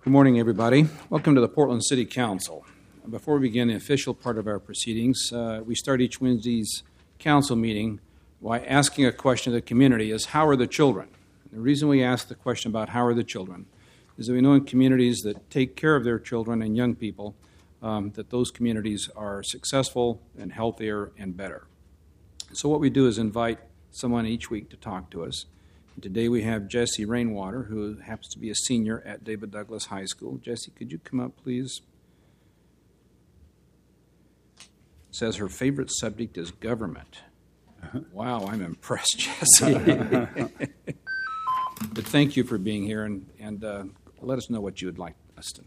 Good morning, everybody. Welcome to the Portland City Council. Before we begin the official part of our proceedings, we start each Wednesday's council meeting by asking a question to the community is, how are the children? The reason we ask the question about how are the children is that we know in communities that take care of their children and young people that those communities are successful and healthier and better. So what we do is invite someone each week to talk to us. And today we have Jessie Rainwater, who happens to be a senior at David Douglas High School. Jessie, could you come up, please? It says her favorite subject is government. Wow, I'm impressed, Jessie. But thank you for being here, and let us know what you would like us to know.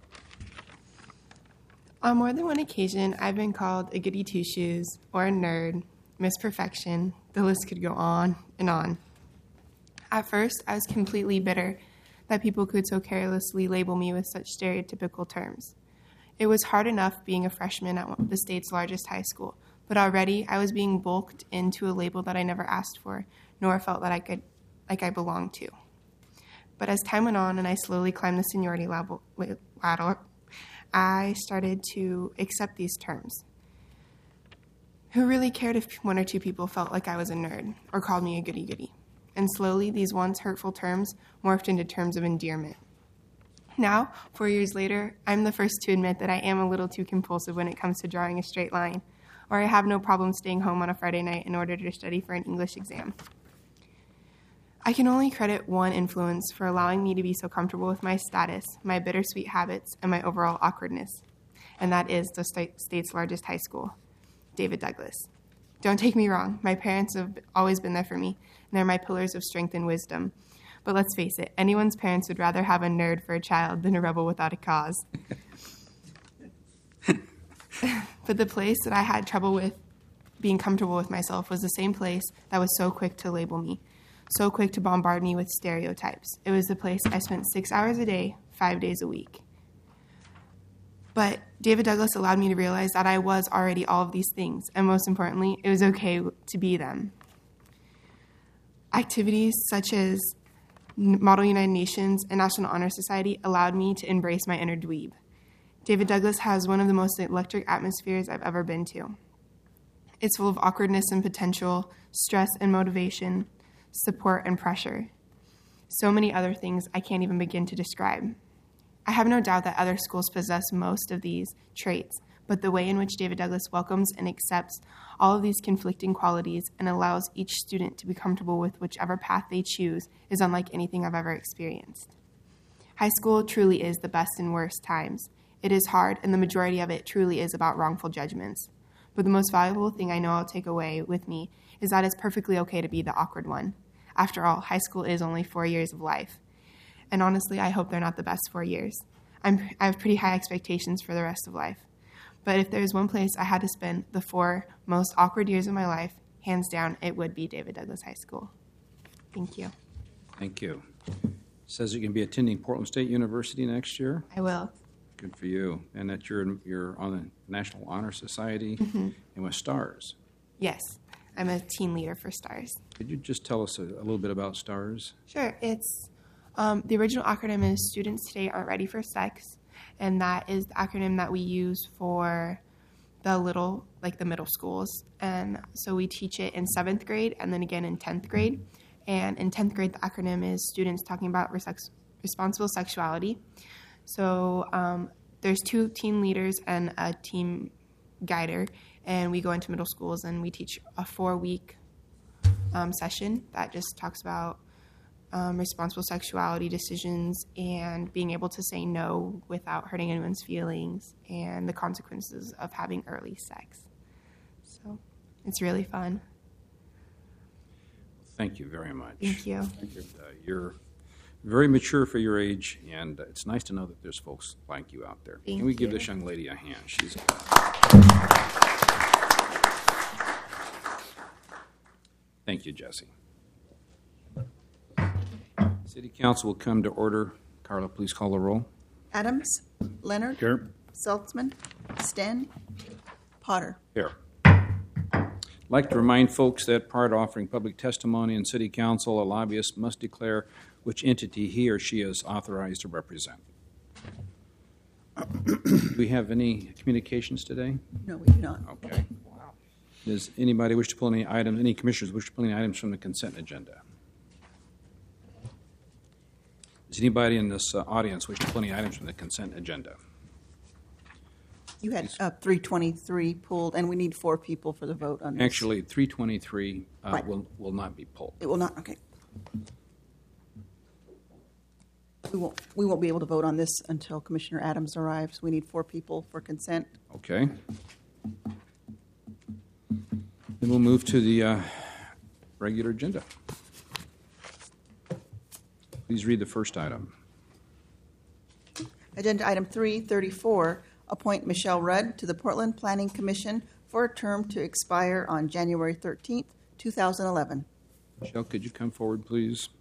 On more than one occasion, I've been called a goody two-shoes or a nerd, Miss Perfection. The list could go on and on. At first, I was completely bitter that people could so carelessly label me with such stereotypical terms. It was hard enough being a freshman at the state's largest high school, but already I was being bulked into a label that I never asked for, nor felt that I belonged to. But as time went on and I slowly climbed the seniority ladder, I started to accept these terms. Who really cared if one or two people felt like I was a nerd or called me a goody-goody? And slowly, these once hurtful terms morphed into terms of endearment. Now, 4 years later, I'm the first to admit that I am a little too compulsive when it comes to drawing a straight line, or I have no problem staying home on a Friday night in order to study for an English exam. I can only credit one influence for allowing me to be so comfortable with my status, my bittersweet habits, and my overall awkwardness, and that is the state's largest high school, David Douglas. Don't take me wrong, my parents have always been there for me, and they're my pillars of strength and wisdom. But let's face it, anyone's parents would rather have a nerd for a child than a rebel without a cause. But the place that I had trouble with being comfortable with myself was the same place that was so quick to label me, so quick to bombard me with stereotypes. It was the place I spent 6 hours a day, 5 days a week. But David Douglas allowed me to realize that I was already all of these things, and most importantly, it was okay to be them. Activities such as Model United Nations and National Honor Society allowed me to embrace my inner dweeb. David Douglas has one of the most electric atmospheres I've ever been to. It's full of awkwardness and potential, stress and motivation, support and pressure. So many other things I can't even begin to describe. I have no doubt that other schools possess most of these traits, but the way in which David Douglas welcomes and accepts all of these conflicting qualities and allows each student to be comfortable with whichever path they choose is unlike anything I've ever experienced. High school truly is the best and worst times. It is hard, and the majority of it truly is about wrongful judgments. But the most valuable thing I know I'll take away with me is that it's perfectly okay to be the awkward one. After all, high school is only 4 years of life. And honestly, I hope they're not the best 4 years. I have pretty high expectations for the rest of life. But if there's one place I had to spend the 4 most awkward years of my life, hands down, it would be David Douglas High School. Thank you. Thank you. It says you're going to be attending Portland State University next year. I will. Good for you. And that you're on the National Honor Society and with STARS. Yes, I'm a team leader for STARS. Could you just tell us a little bit about STARS? Sure. It's the original acronym is Students Today Aren't Ready for Sex, and that is the acronym that we use for the middle schools. And so we teach it in 7th grade and then again in 10th grade. And in 10th grade, the acronym is Students Talking About Responsible Sexuality. So there's 2 team leaders and a team guider, and we go into middle schools and we teach a 4-week session that just talks about responsible sexuality decisions and being able to say no without hurting anyone's feelings and the consequences of having early sex. So it's really fun. Thank you very much. Thank you. Thank you. You're very mature for your age, and it's nice to know that there's folks like you out there. Thank Can we you. give this young lady a hand? Thank you, Jessie. City Council will come to order. Carla, please call the roll. Adams, Leonard, Here. Saltzman, Sten, Potter. Here. I'd like to remind folks that prior to offering public testimony in City Council, a lobbyist must declare which entity he or she is authorized to represent. Do we have any communications today? No, we do not. Okay. Does anybody wish to pull any items, any commissioners wish to pull any items from the consent agenda? Does anybody in this audience wish to pull any items from the consent agenda? You had 323 pulled, and we need 4 people for the vote on this. Actually, 323 Right. will not be pulled. It will not, okay. We won't be able to vote on this until Commissioner Adams arrives. We need 4 people for consent. Okay. Then we'll move to the regular agenda. Please read the first item. Agenda item 334, appoint Michelle Rudd to the Portland Planning Commission for a term to expire on January 13th, 2011. Michelle, could you come forward, please?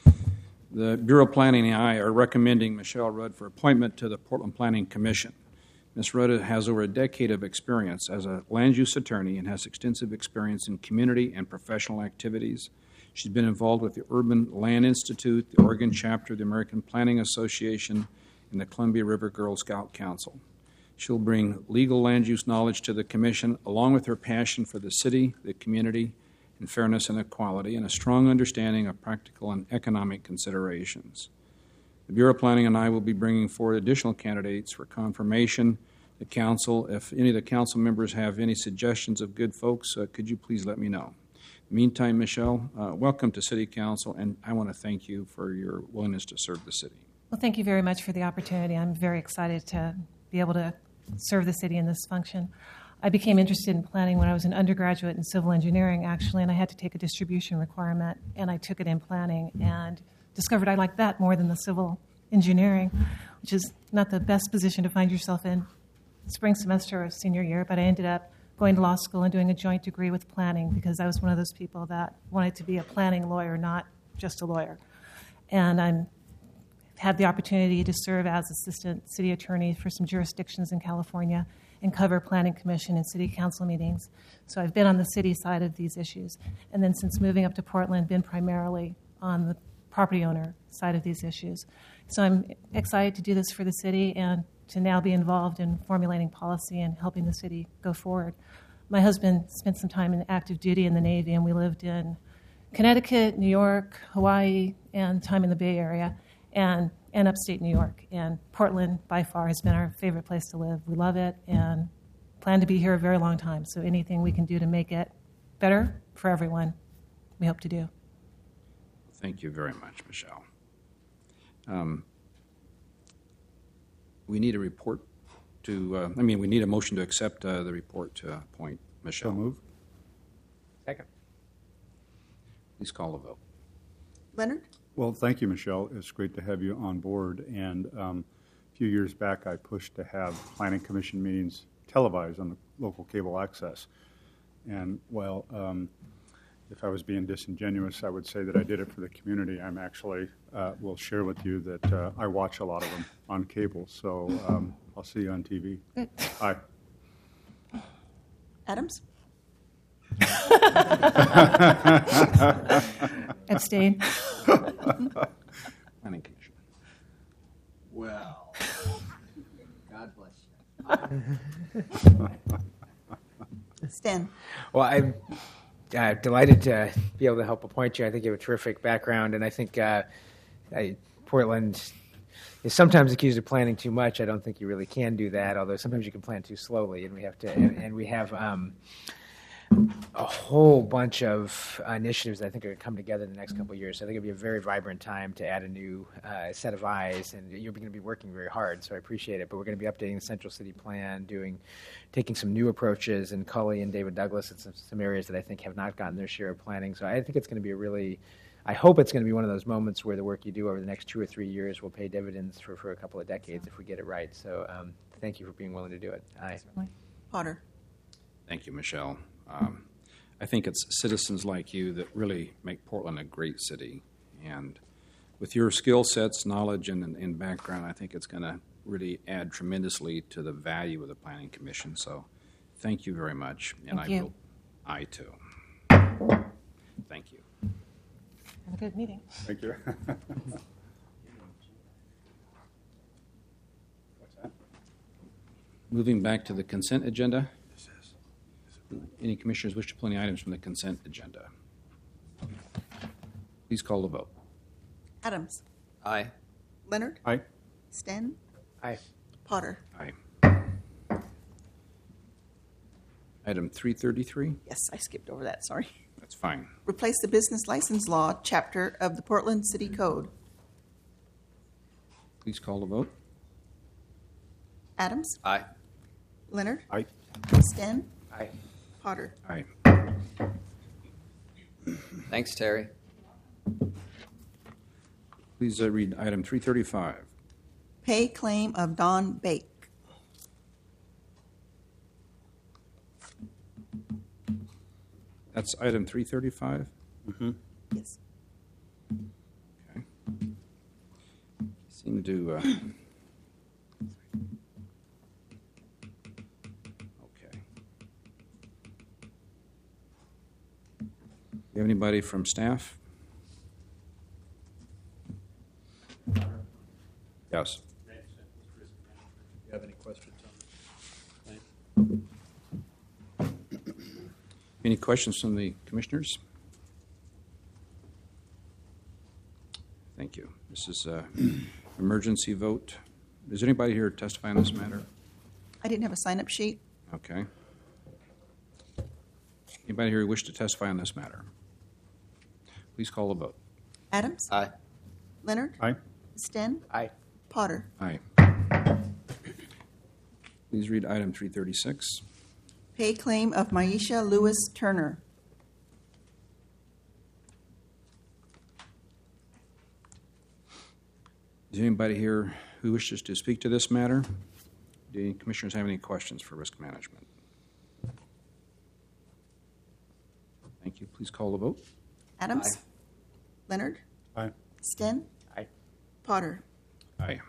The Bureau of Planning and I are recommending Michelle Rudd for appointment to the Portland Planning Commission. Ms. Rudd has over a decade of experience as a land use attorney and has extensive experience in community and professional activities. She's been involved with the Urban Land Institute, the Oregon chapter of the American Planning Association, and the Columbia River Girl Scout Council. She'll bring legal land use knowledge to the commission, along with her passion for the city, the community, and fairness and equality, and a strong understanding of practical and economic considerations. The Bureau of Planning and I will be bringing forward additional candidates for confirmation. The council, if any of the council members have any suggestions of good folks, could you please let me know? In the meantime, Michelle, welcome to City Council, and I want to thank you for your willingness to serve the city. Well, thank you very much for the opportunity. I'm very excited to be able to serve the city in this function. I became interested in planning when I was an undergraduate in civil engineering, actually, and I had to take a distribution requirement, and I took it in planning and discovered I liked that more than the civil engineering, which is not the best position to find yourself in spring semester of senior year, but I ended up going to law school and doing a joint degree with planning because I was one of those people that wanted to be a planning lawyer, not just a lawyer. And I'm had the opportunity to serve as assistant city attorney for some jurisdictions in California and cover planning commission and city council meetings. So I've been on the city side of these issues. And then since moving up to Portland, been primarily on the property owner side of these issues. So I'm excited to do this for the city and to now be involved in formulating policy and helping the city go forward. My husband spent some time in active duty in the Navy, and we lived in Connecticut, New York, Hawaii, and time in the Bay Area, and upstate New York. And Portland, by far, has been our favorite place to live. We love it and plan to be here a very long time. So anything we can do to make it better for everyone, we hope to do. Thank you very much, Michelle. We need a report to, we need a motion to accept the report to appoint Michelle. So move. Second. Please call the vote. Leonard? Well, thank you, Michelle. It's great to have you on board. And a few years back, I pushed to have planning commission meetings televised on the local cable access. And while if I was being disingenuous, I would say that I did it for the community. I'm actually will share with you that I watch a lot of them on cable. So I'll see you on TV. Bye. Adams? Abstain. Planning Commission. Well, God bless you. Stan? Well, I'm delighted to be able to help appoint you. I think you have a terrific background, and I think Portland is sometimes accused of planning too much. I don't think you really can do that, although sometimes you can plan too slowly, and we have to. And we have a whole bunch of initiatives that I think are going to come together in the next couple of years. So I think it'll be a very vibrant time to add a new set of eyes, and you're going to be working very hard, so I appreciate it. But we're going to be updating the Central City Plan, taking some new approaches, and Cully and David Douglas in some areas that I think have not gotten their share of planning. So I think it's going to be I hope it's going to be one of those moments where the work you do over the next 2 or 3 years will pay dividends for a couple of decades if we get it right. So thank you for being willing to do it. Aye. Potter? Thank you, Michelle. I think it's citizens like you that really make Portland a great city. And with your skill sets, knowledge, and background, I think it's going to really add tremendously to the value of the Planning Commission. So thank you very much. And Thank you. I too. Thank you. Have a good meeting. Thank you. What's that? Moving back to the consent agenda. Any commissioners wish to pull any items from the consent agenda? Please call the vote. Adams. Aye. Leonard. Aye. Sten. Aye. Potter. Aye. Item 333. Yes, I skipped over that, sorry. That's fine. Replace the business license law chapter of the Portland City Code. Please call the vote. Adams. Aye. Leonard. Aye. Sten. Aye. Potter. Aye. Thanks, Terry. Please read item 335. Pay claim of Don Bake. That's item 335. Yes. Okay. Seem to. Okay. You have anybody from staff? Yes. You have any questions on this? Any questions from the commissioners? Thank you. This is an emergency vote. Is there anybody here to testify on this matter? I didn't have a sign-up sheet. Okay. Anybody here who wish to testify on this matter? Please call the vote. Adams. Aye. Leonard. Aye. Sten. Aye. Potter. Aye. Please read item 336. Pay claim of Maisha Lewis Turner. Is there anybody here who wishes to speak to this matter? Do any commissioners have any questions for risk management? Thank you. Please call the vote. Adams. Aye. Leonard. Aye. Sten. Aye. Potter. Aye.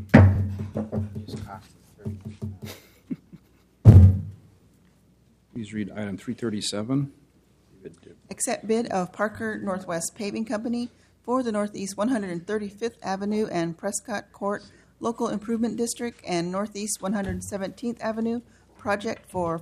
Please read item 337. Accept bid of Parker Northwest Paving Company for the Northeast 135th Avenue and Prescott Court Local Improvement District and Northeast 117th Avenue project for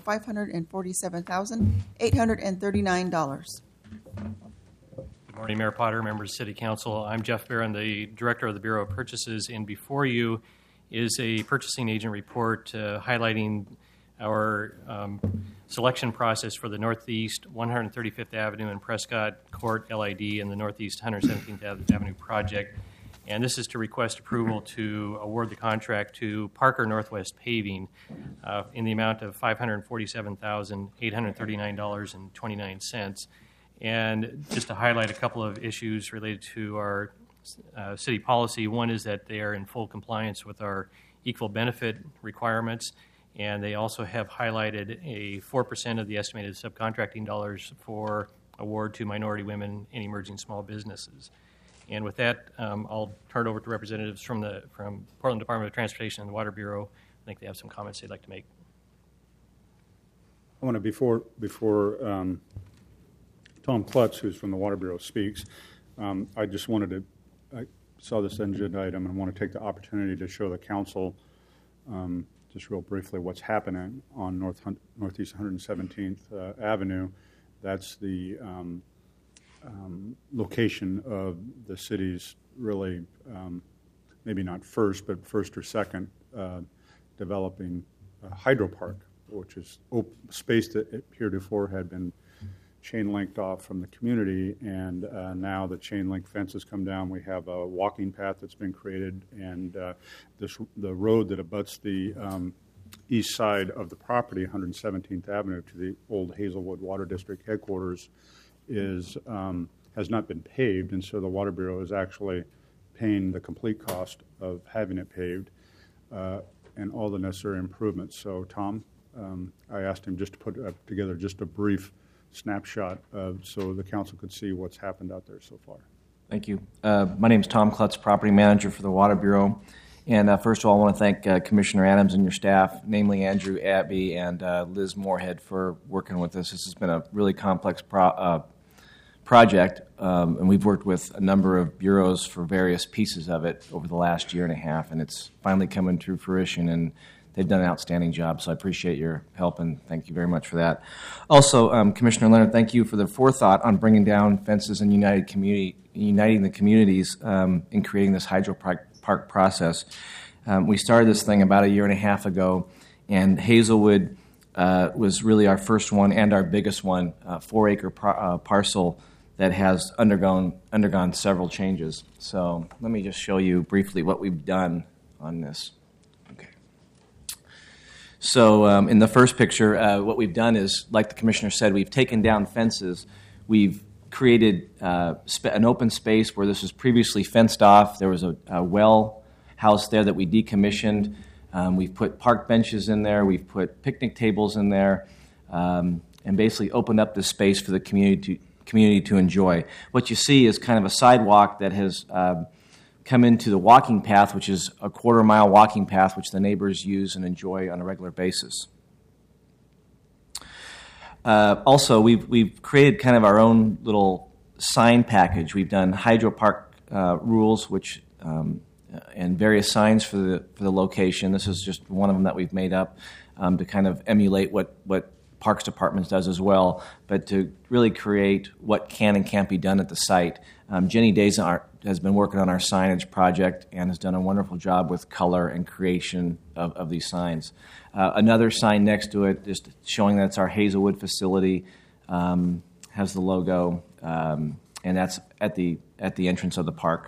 $547,839. Good morning, Mayor Potter, members of City Council. I'm Jeff Barron, the Director of the Bureau of Purchases, and before you is a purchasing agent report highlighting our selection process for the Northeast 135th Avenue and Prescott Court LID and the Northeast 117th Avenue project. And this is to request approval to award the contract to Parker Northwest Paving in the amount of $547,839.29. And just to highlight a couple of issues related to our city policy, one is that they are in full compliance with our equal benefit requirements, and they also have highlighted a 4% of the estimated subcontracting dollars for award to minority women and emerging small businesses. And with that, I'll turn it over to representatives from Portland Department of Transportation and the Water Bureau. I think they have some comments they'd like to make. I want to, before Tom Klutz, who's from the Water Bureau, speaks, I just wanted to, I saw this agenda item and want to take the opportunity to show the council just real briefly what's happening on Northeast 117th Avenue. That's the location of the city's really, maybe not first, but first or second developing hydro park, which is space that heretofore had been chain linked off from the community, and now the chain link fence has come down. We have a walking path that's been created, and the road that abuts the east side of the property, 117th Avenue, to the old Hazelwood Water District headquarters, has not been paved, and so the Water Bureau is actually paying the complete cost of having it paved and all the necessary improvements. So, Tom, I asked him just to put together just a brief snapshot so the council could see what's happened out there so far. Thank you. My name is Tom Klutz, Property Manager for the Water Bureau. And first of all, I want to thank Commissioner Adams and your staff, namely Andrew Abbey and Liz Moorhead, for working with us. This has been a really complex project, and we've worked with a number of bureaus for various pieces of it over the last year and a half, and it's finally coming to fruition. And they've done an outstanding job. So I appreciate your help, and thank you very much for that. Also, Commissioner Leonard, thank you for the forethought on bringing down fences and uniting the communities in creating this hydro park process. We started this thing about a year and a half ago, and Hazelwood was really our first one and our biggest one, 4-acre parcel that has undergone several changes. So let me just show you briefly what we've done on this. Okay. So in the first picture, what we've done is, like the commissioner said, we've taken down fences. We've created an open space where this was previously fenced off. There was a well house there that we decommissioned. We've put park benches in there. We've put picnic tables in there, and basically opened up this space for the community to enjoy. What you see is kind of a sidewalk that has come into the walking path, which is a quarter-mile walking path, which the neighbors use and enjoy on a regular basis. Also, we've created kind of our own little sign package. We've done hydro park rules, which and various signs for the location. This is just one of them that we've made up to kind of emulate what Parks Department does as well, but to really create what can and can't be done at the site. Jenny Dazart has been working on our signage project and has done a wonderful job with color and creation of these signs. Another sign next to it, just showing that it's our Hazelwood facility, has the logo, and that's at the entrance of the park.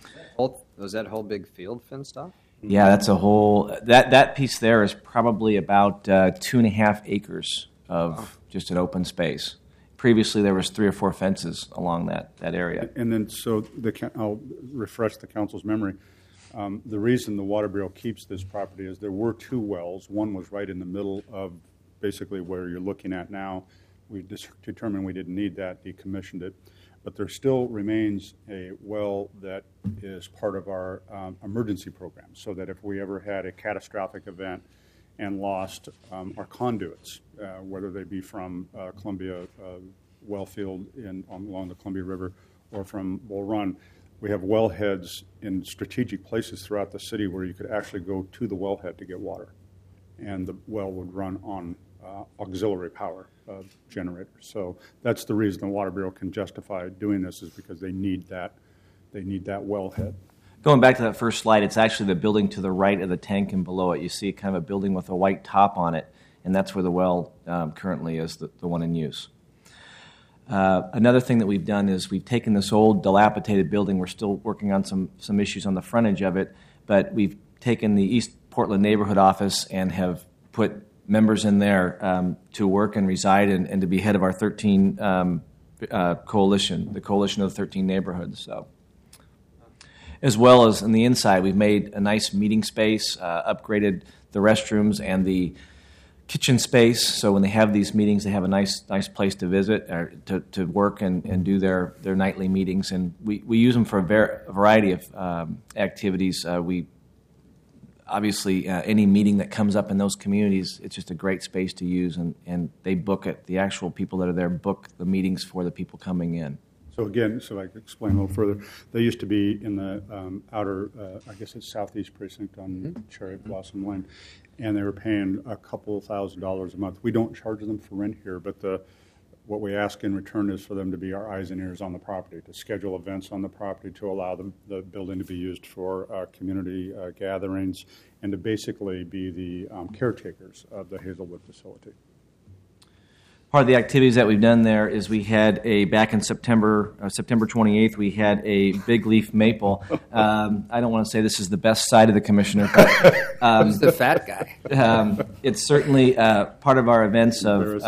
Was that whole big field fenced off? Yeah, that's a whole that piece there is probably about 2.5 acres of just an open space. Previously, there was 3 or 4 fences along that area. And then, so I'll refresh the council's memory. The reason the Water Bureau keeps this property is there were 2 wells. One was right in the middle of basically where you're looking at now. We determined we didn't need that, decommissioned it. But there still remains a well that is part of our emergency program, so that if we ever had a catastrophic event and lost our conduits, whether they be from Columbia Wellfield along the Columbia River or from Bull Run, we have wellheads in strategic places throughout the city where you could actually go to the wellhead to get water, and the well would run on auxiliary power generators. So that's the reason the Water Bureau can justify doing this, is because they need that wellhead. Going back to that first slide, it's actually the building to the right of the tank and below it. You see kind of a building with a white top on it, and that's where the well currently is, the one in use. Another thing that we've done is we've taken this old dilapidated building. We're still working on some issues on the frontage of it, but we've taken the East Portland neighborhood office and have put members in there to work and reside and to be head of our 13 coalition, the coalition of the 13 neighborhoods. So, as well as on the inside, we've made a nice meeting space, upgraded the restrooms and the kitchen space. So when they have these meetings, they have a nice place to visit or to work and do their nightly meetings. And we use them for a variety of activities. We obviously, any meeting that comes up in those communities, it's just a great space to use, and they book it. The actual people that are there book the meetings for the people coming in. So again, so I can explain a little further, they used to be in the outer, I guess it's southeast precinct on Cherry Blossom Lane, and they were paying a couple $1,000s a month. We don't charge them for rent here, but what we ask in return is for them to be our eyes and ears on the property, to schedule events on the property, to allow the building to be used for community gatherings, and to basically be the caretakers of the Hazelwood facility. Part of the activities that we've done there is we had back in September 28th, we had a big leaf maple. I don't want to say this is the best side of the commissioner, but who's the fat guy? It's certainly part of our events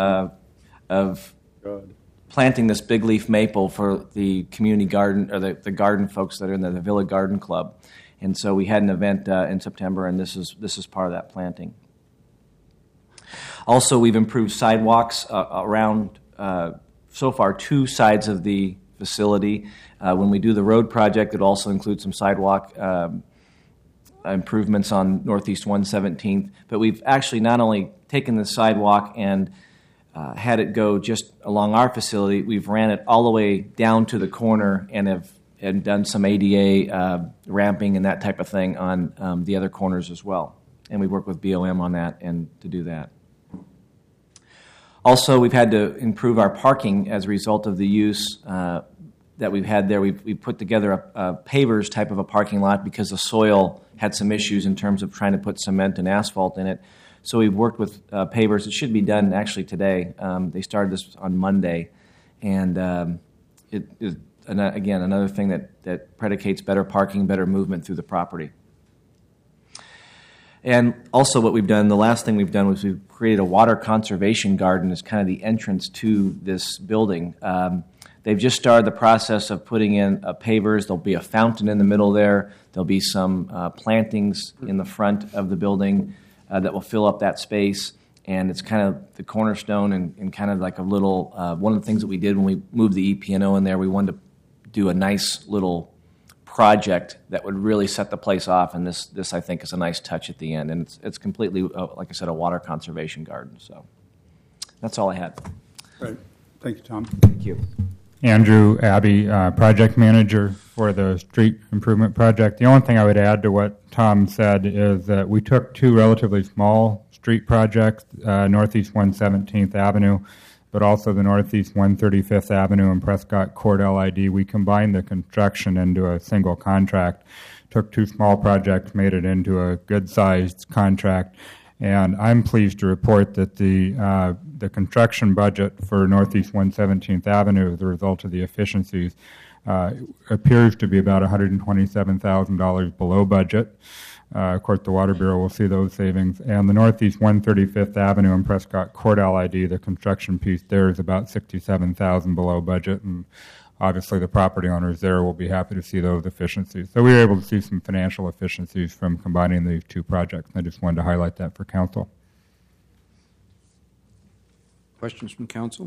of planting this big leaf maple for the community garden, or the garden folks that are in the Villa Garden Club. And so we had an event in September, and this is part of that planting. Also, we've improved sidewalks around, so far, 2 sides of the facility. When we do the road project, it also includes some sidewalk improvements on Northeast 117th. But we've actually not only taken the sidewalk and had it go just along our facility, we've ran it all the way down to the corner and have done some ADA ramping and that type of thing on the other corners as well. and we work with BOM on that and to do that. Also, we've had to improve our parking as a result of the use that we've had there. We've put together a pavers type of a parking lot because the soil had some issues in terms of trying to put cement and asphalt in it. So we've worked with pavers. It should be done actually today. They started this on Monday, and it is, again, another thing that predicates better parking, better movement through the property. And also what we've done, the last thing we've done was we've created a water conservation garden as kind of the entrance to this building. They've just started the process of putting in pavers. There'll be a fountain in the middle there. There'll be some plantings in the front of the building that will fill up that space. And it's kind of the cornerstone and kind of like a little, one of the things that we did when we moved the EP&O in there, we wanted to do a nice little project that would really set the place off, and this I think is a nice touch at the end, and it's completely, like I said, a water conservation garden. So that's all I had. Great. Thank you, Tom. Thank you. Andrew Abbey, project manager for the street improvement project. The only thing I would add to what Tom said is that we took two relatively small street projects, Northeast 117th Avenue, but also the Northeast 135th Avenue and Prescott Court LID. We combined the construction into a single contract, took two small projects, made it into a good-sized contract, and I'm pleased to report that the construction budget for Northeast 117th Avenue, as a result of the efficiencies, appears to be about $127,000 below budget. Of course, the Water Bureau will see those savings. And the Northeast 135th Avenue and Prescott Court LID, the construction piece there is about $67,000 below budget. And obviously the property owners there will be happy to see those efficiencies. So we were able to see some financial efficiencies from combining these two projects. I just wanted to highlight that for council. Questions from council?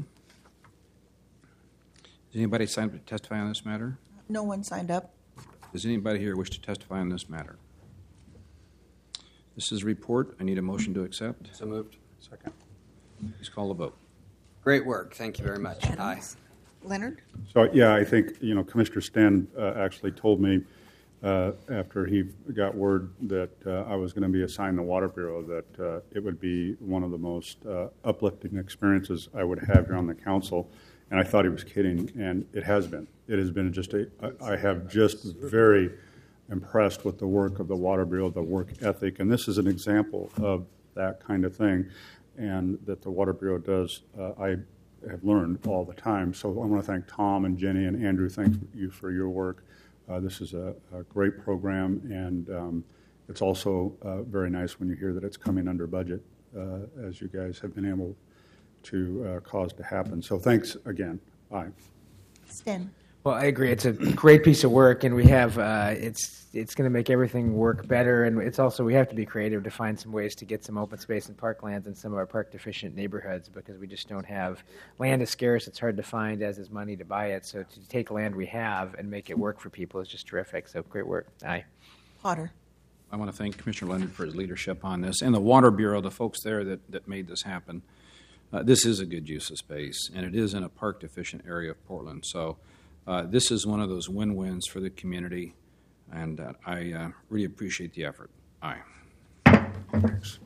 Does anybody sign up to testify on this matter? No one signed up. Does anybody here wish to testify on this matter? This is a report. I need a motion to accept. So moved. Second. Please call the vote. Great work. Thank you very much. Aye. Adams. Leonard? So, yeah, I think, Commissioner Sten actually told me after he got word that I was going to be assigned the Water Bureau that it would be one of the most uplifting experiences I would have here on the council. And I thought he was kidding, and it has been. It has been just I have just very impressed with the work of the Water Bureau, the work ethic, and this is an example of that kind of thing, and that the Water Bureau does. I have learned all the time. So I want to thank Tom and Jenny and Andrew. Thank you for your work. This is a great program, and it's also very nice when you hear that it's coming under budget, as you guys have been able to cause to happen. So thanks again. Aye. Sten? Well, I agree. It's a great piece of work, and we have it's going to make everything work better. And it's also, we have to be creative to find some ways to get some open space and parklands in some of our park deficient neighborhoods, because we just don't have land is scarce. It's hard to find, as is money to buy it. So to take land we have and make it work for people is just terrific. So great work. Aye. Potter? I want to thank Commissioner Leonard for his leadership on this, and the Water Bureau, the folks there that made this happen. This is a good use of space, and it is in a park deficient area of Portland. So this is one of those win-wins for the community, and I really appreciate the effort. Aye. Thanks.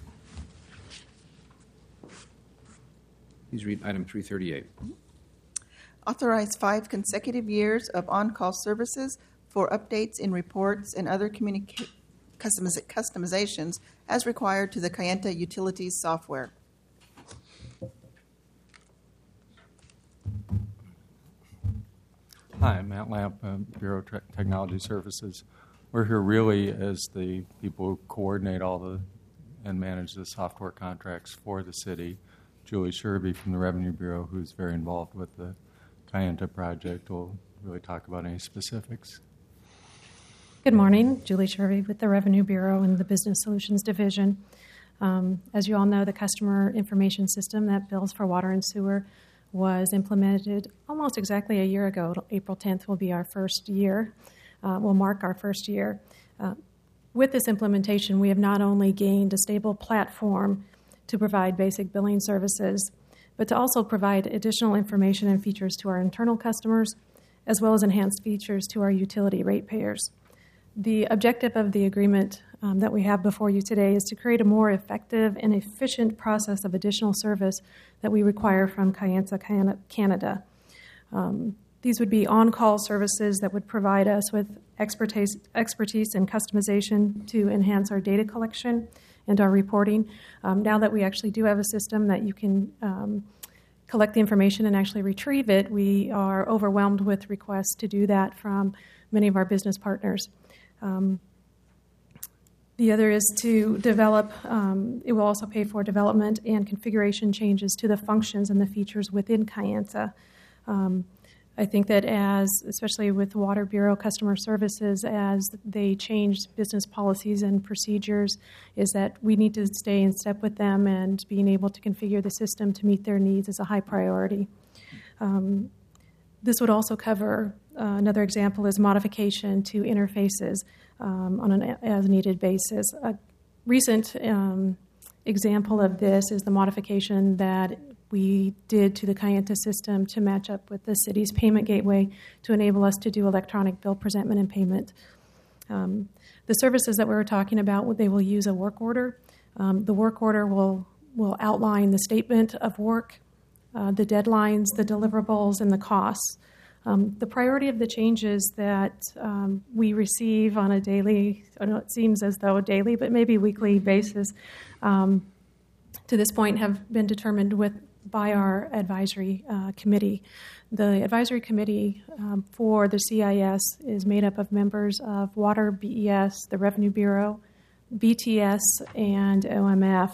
Please read item 338. Authorize 5 consecutive years of on-call services for updates in reports and other customizations as required to the Kayenta Utilities software. Hi, Matt Lamp, Bureau of Technology Services. We're here really as the people who coordinate all the and manage the software contracts for the city. Julie Sherby from the Revenue Bureau, who's very involved with the Kayenta project, will really talk about any specifics. Good morning, Julie Sherby with the Revenue Bureau and the Business Solutions Division. As you all know, the customer information system that bills for water and sewer was implemented almost exactly a year ago. April 10th will be our first year, will mark our first year. With this implementation, we have not only gained a stable platform to provide basic billing services, but to also provide additional information and features to our internal customers, as well as enhanced features to our utility ratepayers. The objective of the agreement that we have before you today is to create a more effective and efficient process of additional service that we require from Kayenta Canada. These would be on-call services that would provide us with expertise and customization to enhance our data collection and our reporting. Now that we actually do have a system that you can collect the information and actually retrieve it, we are overwhelmed with requests to do that from many of our business partners. The other is to develop, it will also pay for development and configuration changes to the functions and the features within Kayenta. I think that especially with Water Bureau customer services, as they change business policies and procedures, is that we need to stay in step with them, and being able to configure the system to meet their needs is a high priority. This would also cover, another example is modification to interfaces on an as-needed basis. A recent example of this is the modification that we did to the Kayenta system to match up with the city's payment gateway to enable us to do electronic bill presentment and payment. The services that we were talking about, they will use a work order. The work order will outline the statement of work, the deadlines, the deliverables, and the costs. The priority of the changes that we receive on a daily, I know it seems as though daily, but maybe weekly basis, to this point have been determined by our advisory committee. The advisory committee for the CIS is made up of members of Water, BES, the Revenue Bureau, BTS, and OMF.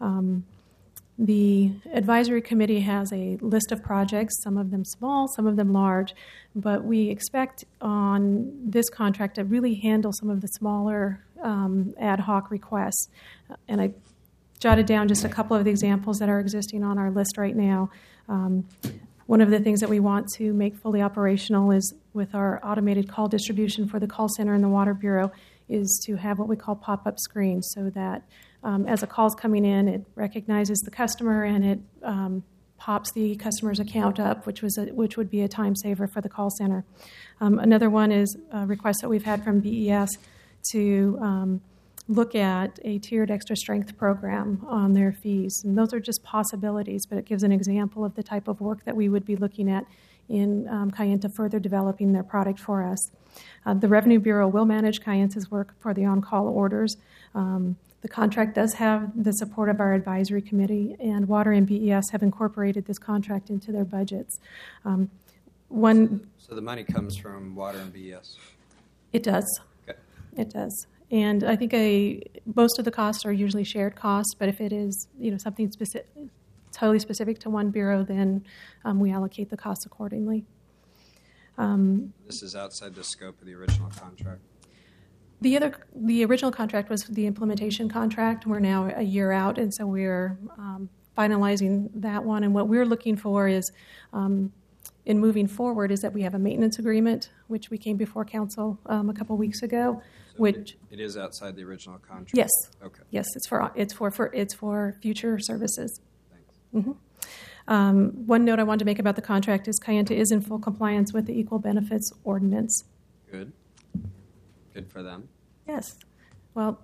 The advisory committee has a list of projects, some of them small, some of them large, but we expect on this contract to really handle some of the smaller ad hoc requests. And I jotted down just a couple of the examples that are existing on our list right now. One of the things that we want to make fully operational is with our automated call distribution for the call center and the Water Bureau is to have what we call pop-up screens, so that as a call's coming in, it recognizes the customer and it pops the customer's account up, which would be a time saver for the call center. Another one is a request that we've had from BES to look at a tiered extra strength program on their fees. And those are just possibilities, but it gives an example of the type of work that we would be looking at in Kayenta further developing their product for us. The Revenue Bureau will manage Kayenta's work for the on-call orders. The contract does have the support of our advisory committee, and Water and BES have incorporated this contract into their budgets. So the money comes from Water and BES? It does. Okay. It does. And I think most of the costs are usually shared costs, but if it is something totally specific to one bureau, then we allocate the costs accordingly. This is outside the scope of the original contract? The original contract was the implementation contract. We're now a year out, and so we're finalizing that one. And what we're looking for is, in moving forward, is that we have a maintenance agreement, which we came before council a couple weeks ago. So it is outside the original contract? Yes. Okay. Yes, it's for future services. Thanks. Mm-hmm. One note I wanted to make about the contract is Kayenta is in full compliance with the Equal Benefits Ordinance. Good. Good for them. Yes. Well,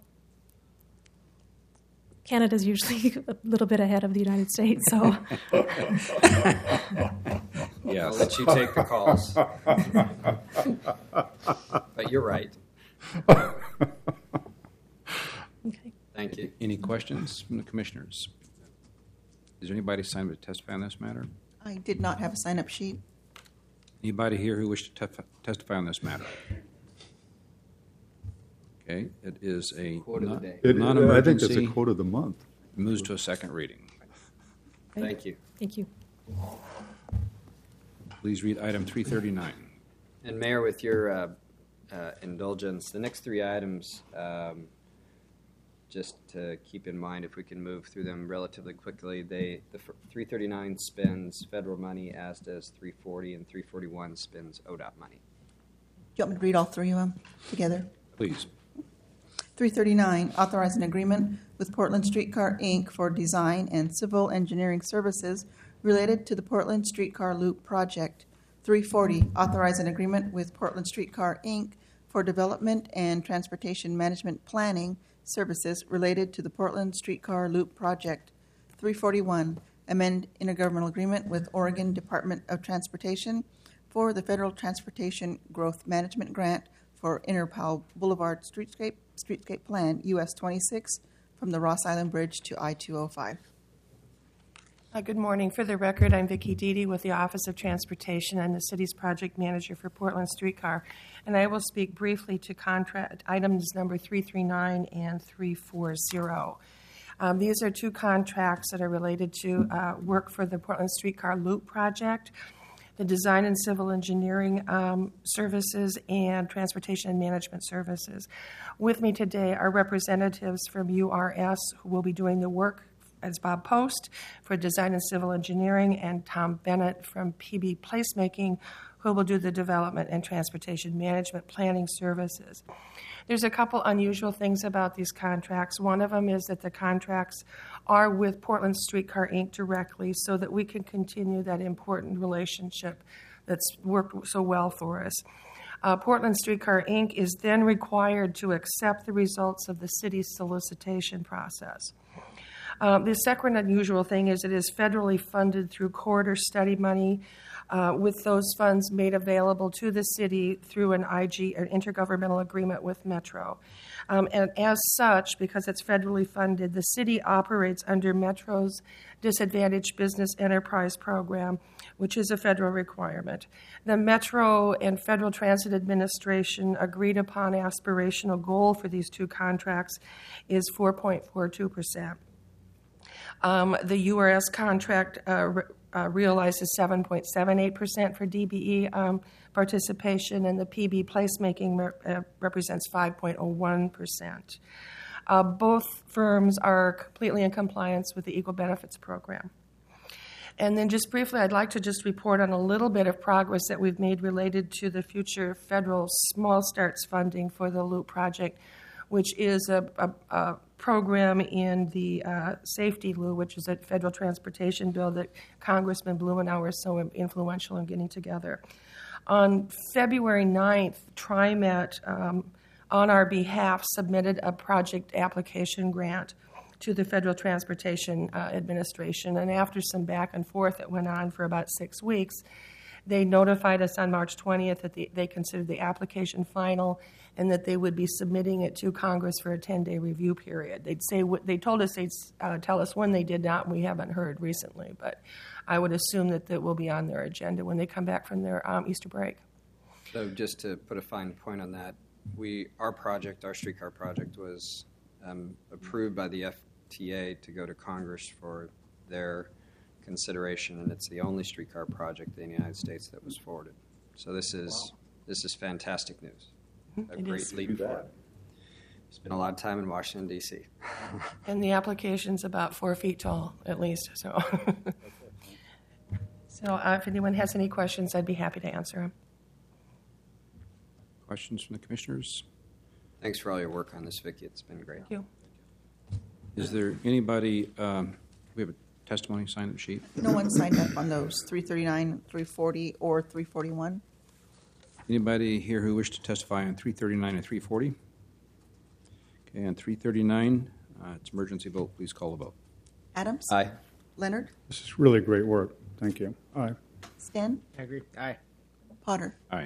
Canada's usually a little bit ahead of the United States, so. Yeah, I'll let you take the calls. But you're right. Okay. Thank you. Any questions from the commissioners? Is there anybody signed up to testify on this matter? I did not have a sign-up sheet. Anybody here who wishes to testify on this matter? Okay, it is a Quote of the day. non-emergency. I think that's a quote of the month. Moves to a second reading. Thank you. Thank you. Please read item 339. And Mayor, with your indulgence, the next three items, just to keep in mind, if we can move through them relatively quickly, the 339 spends federal money, as does 340, and 341 spends ODOT money. Do you want me to read all three of them together? Please. 339, authorize an agreement with Portland Streetcar, Inc. for design and civil engineering services related to the Portland Streetcar Loop project. 340, authorize an agreement with Portland Streetcar, Inc. for development and transportation management planning services related to the Portland Streetcar Loop Project. 341, amend intergovernmental agreement with Oregon Department of Transportation for the Federal Transportation Growth Management Grant for Interpal Boulevard Streetscape Plan US 26 from the Ross Island Bridge to I-205. Good morning. For the record, I'm Vicki Deedy with the Office of Transportation. I'm the city's project manager for Portland Streetcar, and I will speak briefly to contract items number 339 and 340. These are two contracts that are related to work for the Portland Streetcar Loop Project, the design and civil engineering services, and transportation and management services. With me today are representatives from URS who will be doing the work as Bob Post for design and civil engineering, and Tom Bennett from PB Placemaking, who will do the development and transportation management planning services. There's a couple unusual things about these contracts. One of them is that the contracts are with Portland Streetcar Inc. directly, so that we can continue that important relationship that's worked so well for us. Portland Streetcar Inc. is then required to accept the results of the city's solicitation process. The second unusual thing is it is federally funded through corridor study money, with those funds made available to the city through an intergovernmental agreement with Metro. And as such, because it's federally funded, the city operates under Metro's Disadvantaged Business Enterprise Program, which is a federal requirement. The Metro and Federal Transit Administration agreed upon aspirational goal for these two contracts is 4.42%. The URS contract realizes 7.78% for DBE participation, and the PB placemaking represents 5.01%. Both firms are completely in compliance with the Equal Benefits Program. And then just briefly, I'd like to just report on a little bit of progress that we've made related to the future federal small starts funding for the Loop project, which is a program in the Safety Loop, which is a federal transportation bill that Congressman Blumenauer is so influential in getting together. On February 9th, TriMet, on our behalf, submitted a project application grant to the Federal Transportation Administration, and after some back and forth that went on for about 6 weeks, they notified us on March 20th that they considered the application final and that they would be submitting it to Congress for a 10-day review period. They told us they'd tell us when they did not, and we haven't heard recently, but I would assume that will be on their agenda when they come back from their Easter break. So just to put a fine point on that, our streetcar project was approved by the FTA to go to Congress for their consideration, and it's the only streetcar project in the United States that was forwarded. So this is fantastic news. A great leap forward. Spent a lot of time in Washington, D.C. And the application's about 4 feet tall, at least. So, if anyone has any questions, I'd be happy to answer them. Questions from the commissioners? Thanks for all your work on this, Vicki. It's been great. Thank you. Is there anybody, we have a testimony sign-up sheet? No one signed up on those, 339, 340, or 341. Anybody here who wish to testify on 339 and 340? Okay, on 339, it's emergency vote. Please call the vote. Adams? Aye. Leonard? This is really great work. Thank you. Aye. Sten? I agree. Aye. Potter? Aye.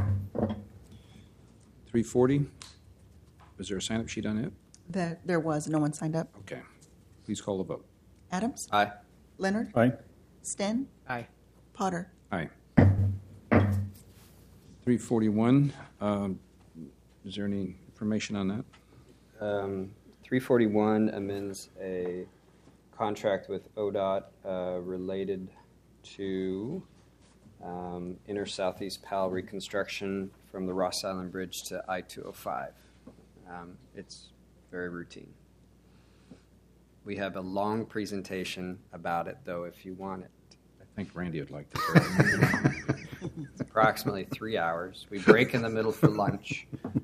340, was there a sign-up sheet on it? There was. No one signed up. Okay. Please call the vote. Adams? Aye. Leonard? Aye. Sten? Aye. Potter? Aye. 341, is there any information on that? 341 amends a contract with ODOT related to Inner Southeast PAL reconstruction from the Ross Island Bridge to I-205. It's very routine. We have a long presentation about it, though, if you want it. I think Randy would like to. It's approximately 3 hours. We break in the middle for lunch.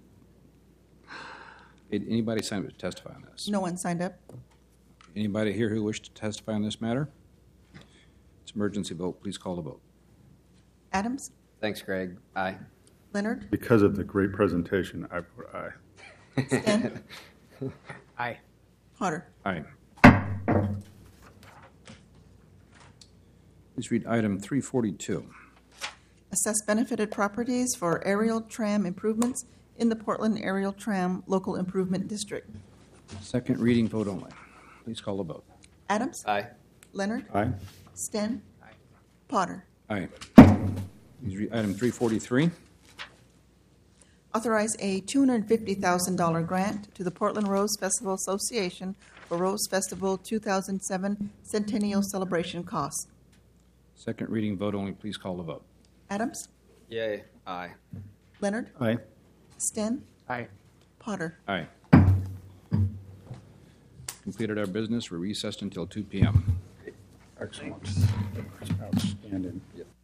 Did anybody sign up to testify on this? No one signed up. Anybody here who wishes to testify on this matter? It's emergency vote. Please call the vote. Adams? Thanks, Greg. Aye. Leonard? Because of the great presentation, I vote aye. Stan? Aye. Potter? Aye. Please read item 342. Assess benefited properties for aerial tram improvements in the Portland Aerial Tram Local Improvement District. Second reading, vote only. Please call the vote. Adams? Aye. Leonard? Aye. Stan? Potter? Aye. Please read item 343. Authorize a $250,000 grant to the Portland Rose Festival Association for Rose Festival 2007 Centennial Celebration costs. Second reading, vote only. Please call the vote. Adams? Yay. Aye. Leonard? Aye. Stan? Aye. Potter? Aye. Completed our business. We're recessed until 2 p.m. Excellent. Outstanding. Yep.